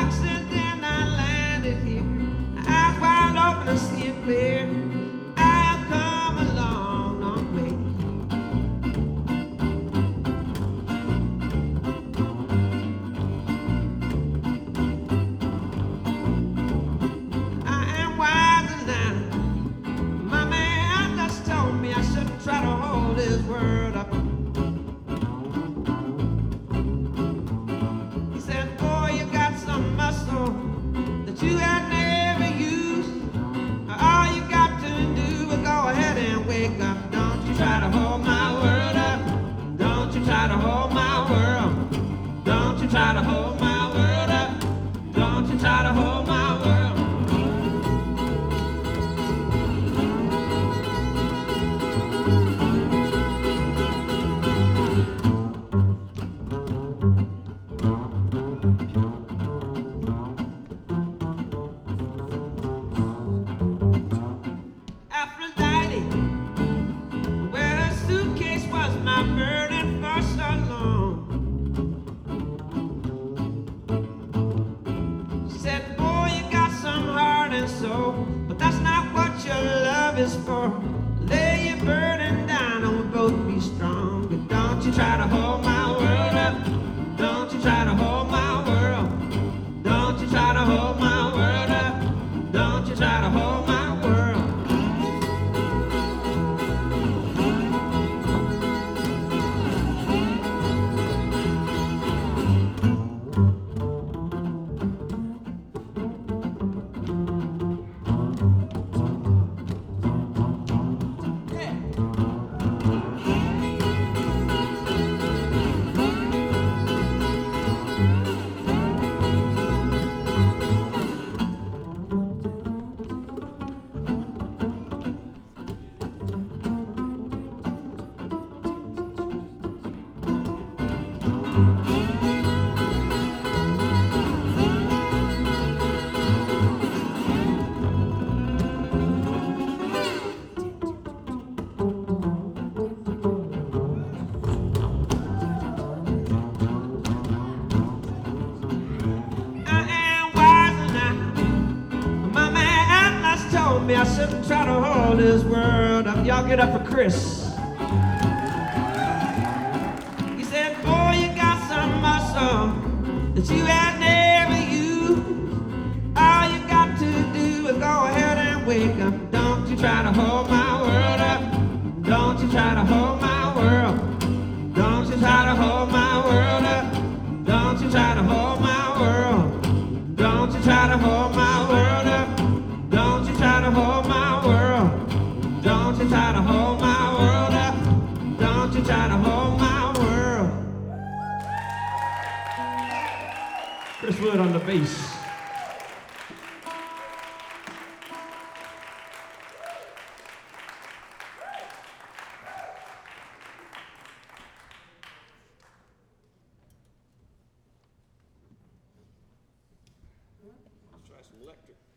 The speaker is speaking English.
accident I landed here. Eyes wide open and see it clear. I've come a long, long way. I am wiser now. My man just told me I shouldn't try to hold his word up. He said, boy, you got some muscle that you had never used. All you got to do is go ahead and wake up. Don't you try to hold my world up. Don't you try to hold my world. Don't you try to hold my world up. Don't you try to hold my world. Aphrodite, well, her suitcase was my burden for so long. She said, boy, you got some heart and soul, but that's not what your love is for. Lay your burden down and we'll both be strong. But don't you try to hold my world up. Don't you try to hold my world. Don't you try to hold my world up. Don't you try to hold my world. Told me I shouldn't try to hold this world up. Y'all get up for Chris. He said, boy, you got some muscle that you had never used. All you got to do is go ahead and wake up. Don't you try to hold my world up. Don't you try to hold my world. Don't you try to hold my world up. Don't you try to hold my world. Don't you try to hold my world up. Don't you try to hold my world. Don't you try to hold my world up. Don't you try to hold my world. Chris Wood on the bass. Let's try some electric.